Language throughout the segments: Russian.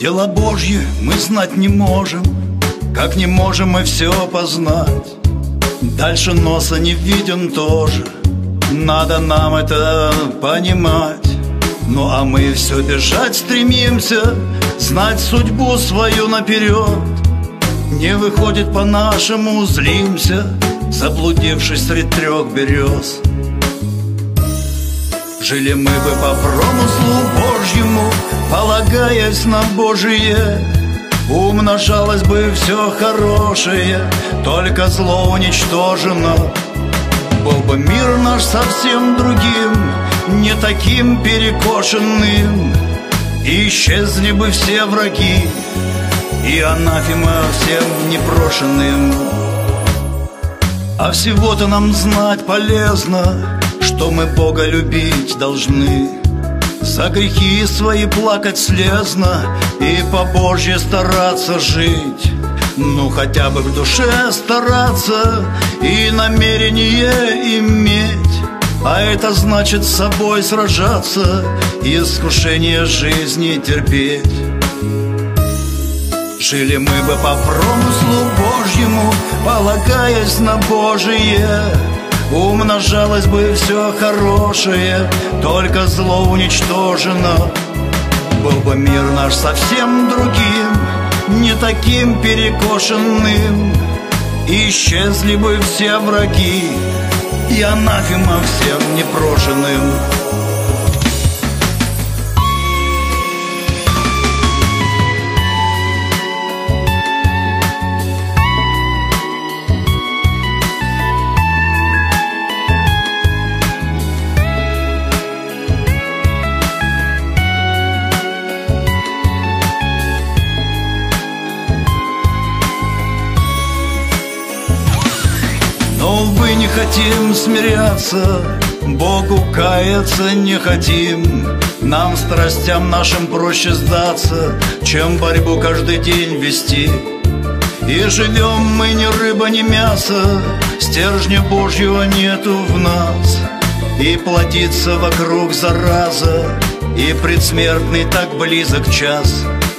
Дела Божьи мы знать не можем, как не можем мы все познать. Дальше носа не виден тоже, надо нам это понимать. Ну а мы все бежать стремимся, знать судьбу свою наперед. Не выходит по-нашему, злимся, заблудившись средь трех берез. Жили мы бы по промыслу Божьему, полагаясь на Божие. Умножалось бы все хорошее, только зло уничтожено. Был бы мир наш совсем другим, не таким перекошенным. И исчезли бы все враги, и анафема всем непрошенным. А всего-то нам знать полезно, что мы Бога любить должны. За грехи свои плакать слезно и по Божье стараться жить. Ну хотя бы в душе стараться и намерение иметь. А это значит с собой сражаться и искушение жизни терпеть. Жили мы бы по промыслу Божьему, полагаясь на Божие. Умножалось бы все хорошее, только зло уничтожено. Был бы мир наш совсем другим, не таким перекошенным. Исчезли бы все враги, и анафема всем непрошенным. Но, увы, не хотим смиряться, Богу каяться не хотим. Нам, страстям нашим, проще сдаться, чем борьбу каждый день вести. И живем мы ни рыба, ни мясо, стержня Божьего нету в нас. И плодится вокруг зараза, и предсмертный так близок час.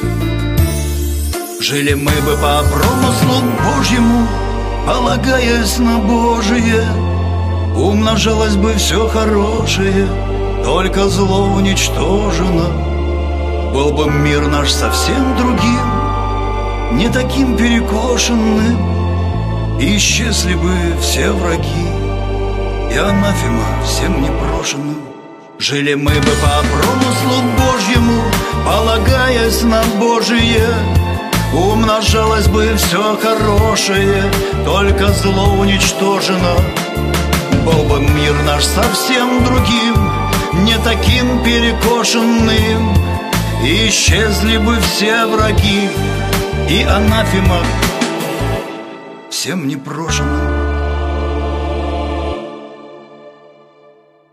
Жили мы бы по промыслу Божьему, полагаясь на Божие. Умножалось бы все хорошее, только зло уничтожено. Был бы мир наш совсем другим, не таким перекошенным. Исчезли бы все враги, и анафема всем непрошенным. Жили мы бы по промыслу Божьему, полагаясь на Божие. Умножалось бы все хорошее, только зло уничтожено. Был бы мир наш совсем другим, не таким перекошенным. Исчезли бы все враги, и анафема всем непрошенным.